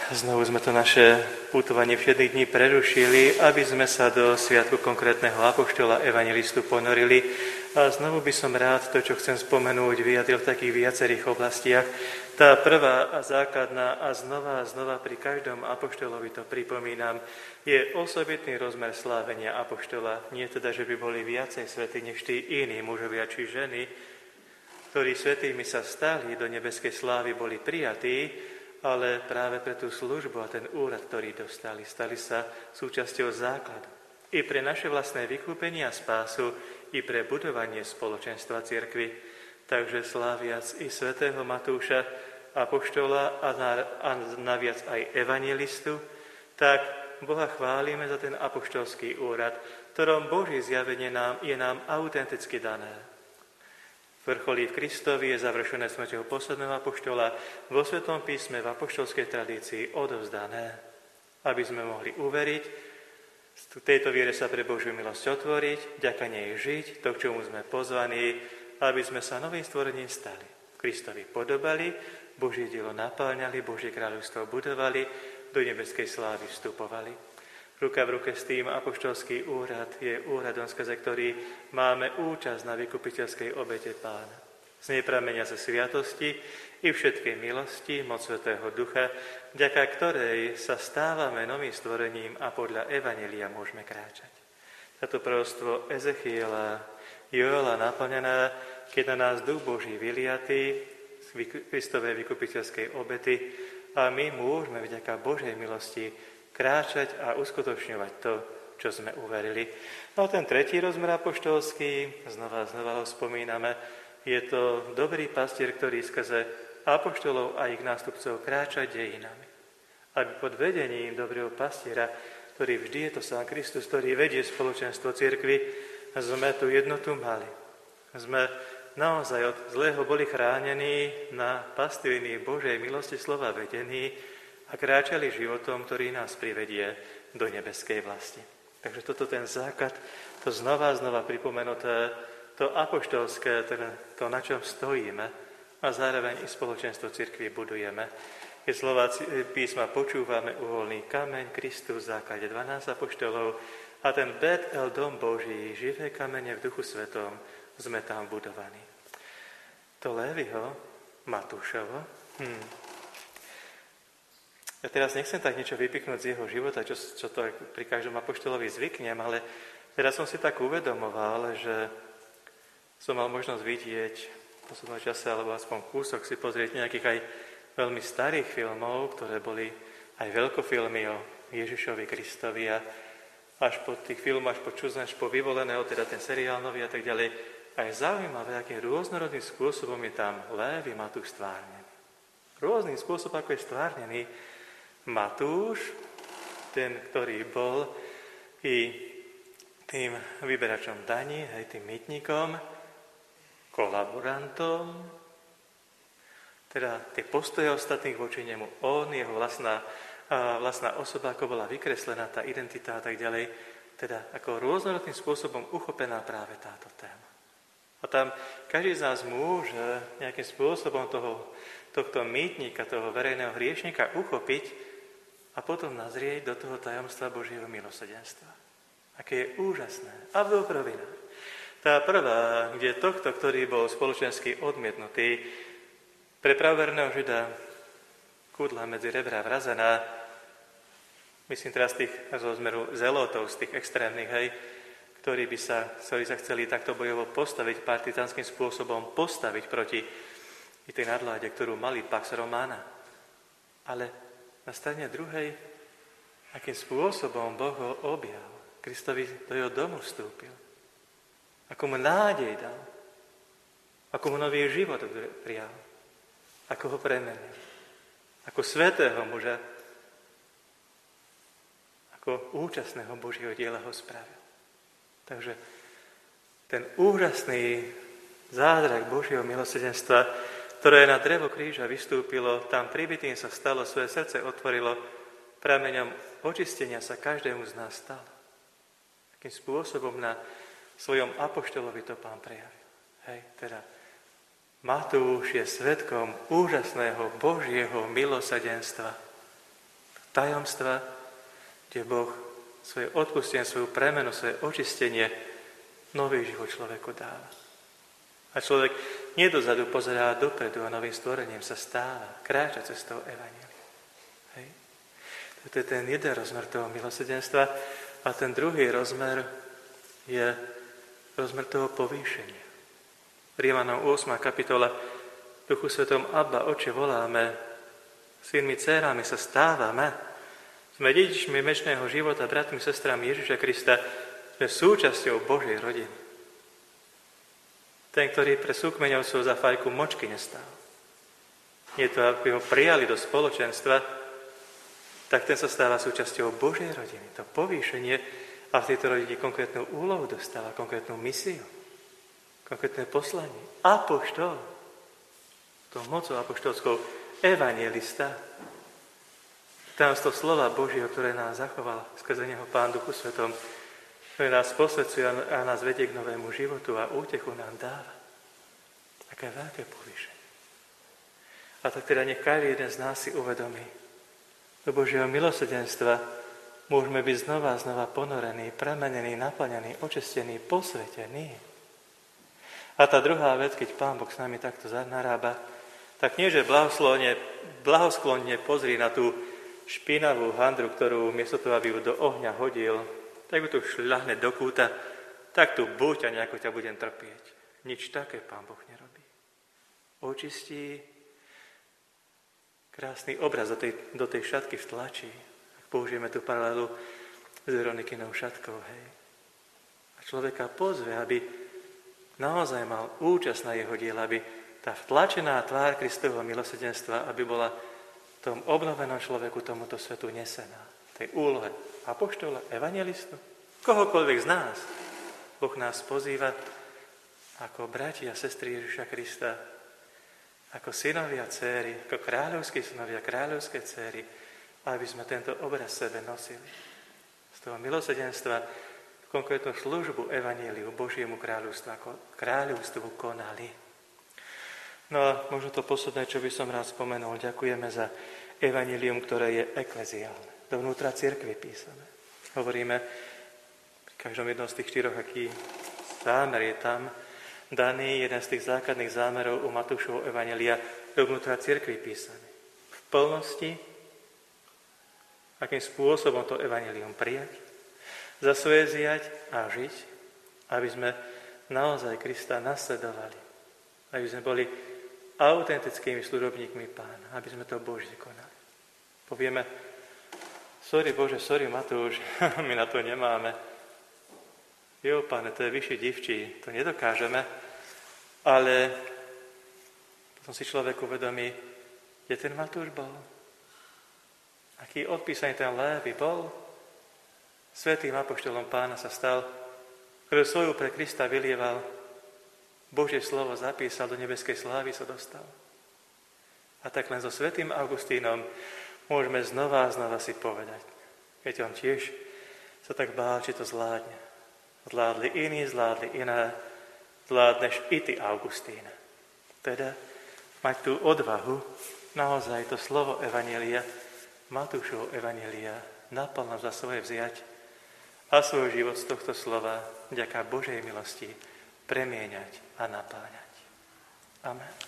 Znovu sme to naše putovanie v 7 dní prerušili, aby sme sa do sviatku konkrétneho apoštola evangelistu ponorili. A znovu by som rád to, čo chcem spomenúť, vyjadril v takých viacerých oblastiach. Tá prvá a základná a znova pri každom apoštolovi to pripomínam, je osobitný rozmer slávenia apoštola. Nie teda, že by boli viacej svätí než tí iní mužovia či ženy, ktorí svätými sa stali, do nebeskej slávy boli prijatí, ale práve pre tú službu a ten úrad, ktorý dostali, stali sa súčasťou základu. I pre naše vlastné vykúpenie a spásu, i pre budovanie spoločenstva cirkvi. Takže sláviac i svätého Matúša, apoštola a naviac aj evangelistu, tak Boha chválime za ten apoštolský úrad, ktorom Božie zjavenie je nám autenticky dané. Vrcholí v Kristovi je završené smrťou posledného apoštola vo Svetom písme v apoštolskej tradícii odovzdané, aby sme mohli uveriť, v tejto viere sa pre Božiu milosť otvoriť, vďaka nej žiť, to, k čomu sme pozvaní, aby sme sa novým stvorením stali. Kristovi podobali, Božie dielo napáľňali, Božie kráľovstvo budovali, do nebeskej slávy vstupovali. Ruka v ruke s tým apoštolský úrad je úradom, skrze ktorý máme účasť na vykupiteľskej obete Pána. Z nej pramenia sa sviatosti i všetkej milosti, moc Svätého Ducha, vďaka ktorej sa stávame novým stvorením a podľa evanjelia môžeme kráčať. Táto proroctvo Ezechiela, Joela naplnená, keď na nás Duch Boží vyliatý z Kristovej vykupiteľskej obety a my môžeme vďaka Božej milosti kráčať a uskutočňovať to, čo sme uverili. No a ten tretí rozmer apoštolský, znova ho spomíname, je to dobrý pastier, ktorý skrze apoštolov a ich nástupcov kráča dejinami. Aby pod vedením dobrého pastiera, ktorý vždy je to sám Kristus, ktorý vedie spoločenstvo cirkvi, sme tú jednotu mali. Sme naozaj od zlého boli chránení, na pastviny Božej milosti slova vedení, a kráčali životom, ktorý nás privedie do nebeskej vlasti. Takže toto ten základ, to znova pripomenuté, to apoštolské, to, na čom stojíme a zároveň i spoločenstvo cirkvi budujeme. Keď slova písma počúvame, uholný kameň, Kristus v základe 12 apoštolov a ten Bet-El, dom Boží, živé kamene v Duchu Svetom, sme tam budovaní. To Léviho, Matúšovo, Ja teraz nechcem tak niečo vypichnúť z jeho života, čo to pri každom apoštolovi zvyknem, ale teraz som si tak uvedomoval, že som mal možnosť vidieť v poslednom čase, alebo aspoň kúsok si pozrieť nejakých aj veľmi starých filmov, ktoré boli aj veľkofilmy o Ježišovi Kristovi a až po tých filmoch, až po Čuzne, až po Vyvoleného, teda ten seriál nový a tak ďalej. A je zaujímavé, akým rôznorodným spôsobom je tam Lévi Matúš stvárnený. Rôznym spôsobom, ako je stvárnený Matúš, ten, ktorý bol i tým vyberačom daní, aj tým mýtnikom, kolaborantom, teda tie postoje ostatných voči nemu, on, jeho vlastná osoba, ako bola vykreslená, tá identita a tak ďalej, teda ako rôznorodným spôsobom uchopená práve táto téma. A tam každý z nás môže nejakým spôsobom tohto mýtnika, toho verejného hriešnika uchopiť a potom nazrieť do toho tajomstva Božieho milosrdenstva. Aké je úžasné a v dobrovinách. Tá prvá, kde tohto, ktorý bol spoločensky odmietnutý, pre pravoverného Žida kudla medzi rebra vrazená, myslím teraz tých z rozmeru zelotov, z tých extrémnych, ktorí sa chceli takto bojovo postaviť, partizánskym spôsobom postaviť proti tej nadláde, ktorú mali Pax Romana. Ale na strane druhej, akým spôsobom Boh ho objal. Kristovi do jeho domu vstúpil. Ako mu nádej dal. Ako mu nový život prijal. Ako ho premenil. Ako svätého muža. Ako účastného Božieho diela ho spravil. Takže ten úžasný zázrak Božieho milosrdenstva, ktoré na drevo kríža vystúpilo, tam pribitým sa stalo, svoje srdce otvorilo, prameňom očistenia sa každému z nás stalo. Akým spôsobom na svojom apoštolovi to Pán prejavil. Teda Matúš je svedkom úžasného Božieho milosrdenstva. tajomstva, kde Boh svoje odpustenie, svoju premenu, svoje očistenie, nový život človeku dáva. A človek nie dozadu pozerá dopredu a novým stvorením sa stáva, kráča cestou evanjelia. Hej. To je ten jeden rozmer toho milosrdenstva a ten druhý rozmer je rozmer toho povýšenia. Rímanom 8. kapitola Duchu Svetom Abba, Oče, voláme, synmi, dcérami sa stávame, sme dedičmi večného života, bratmi, sestrami Ježiša Krista, sme súčasťou Božej rodiny. Ten, ktorý pre súkmeňovcov za fajku močky nestál. Nie to, aby ho prijali do spoločenstva, tak ten sa stáva súčasťou Božej rodiny. To povýšenie a v tejto rodine konkrétnu úlohu dostáva, konkrétnu misiu, konkrétne poslanie. Apoštol, tou mocou apoštolskou, evanjelista, tajomstvo slova Božieho, ktoré nás zachoval skrze neho Pán Duchu Svetom, ktorý nás posvedzuje a nás vedie k novému životu a útechu nám dáva. Aké veľké povýšenie. A tak teda nech každý jeden z nás si uvedomí, do Božieho milosrdenstva môžeme byť znova a znova ponorení, premenení, naplnení, očistení, posvetení. A tá druhá vec, keď Pán Boh s nami takto narába, tak nie, že blahosklonne pozri na tú špinavú handru, ktorú miesto toho, aby ju do ohňa hodil, tak ju tu šľahne do kúta, tak tu buď a nejako ťa budem trpieť. Nič také Pán Boh nerobí. Očistí, krásny obraz do tej šatky vtlačí. Ak použijeme tú paralelu s Veronikinou šatkou, hej. A človeka pozve, aby naozaj mal účasť na jeho diela, aby tá vtlačená tvár Kristovho milosrdenstva, aby bola v tom obnovenom človeku tomuto svetu nesená. Tej úlohe apoštola, evangelistu, kohokoľvek z nás. Boh nás pozýva ako bratia a sestry Ježiša Krista, ako synovia a dcéry, ako kráľovskí synovia, kráľovské dcéry, aby sme tento obraz sebe nosili. Z toho milosrdenstva konkrétnu službu evanjeliu Božiemu kráľovstvu, ako kráľovstvu konali. No a možno to posledné, čo by som rád spomenul, ďakujeme za evanjelium, ktoré je ekleziálne. Dovnútra cirkvi písané. Hovoríme pri každom jednom z tých 4, aký zámer je tam daný, jeden z tých základných zámerov u Matúšovho evanjelia dovnútra cirkvi písaný. V plnosti, akým spôsobom to evanjelium prijať, zasvojezjať a žiť, aby sme naozaj Krista nasledovali, aby sme boli autentickými služobníkmi Pána, aby sme to Božie konali. Povieme, sorry Bože, sorry Matúš, my na to nemáme. Jo, Pane, to je vyšší divčí, to nedokážeme, ale potom si človek uvedomí, kde ten Matúš bol. Aký odpísaný ten Lévi bol. Svätým apoštolom Pána sa stal, ktorý svoju pre Krista vylieval, Božie slovo zapísal, do nebeskej slávy sa dostal. A tak len so svätým Augustínom môžeme znova a znova si povedať. Keď on tiež sa tak bál, či to zvládne. Zvládli iní, zvládli iné, zvládneš i ty, Augustín. Teda mať tú odvahu, naozaj to slovo evanjelia, Matúšovo evanjelia, naplno za svoje vziať a svoj život z tohto slova, vďaka Božej milosti, premieňať a napáňať. Amen.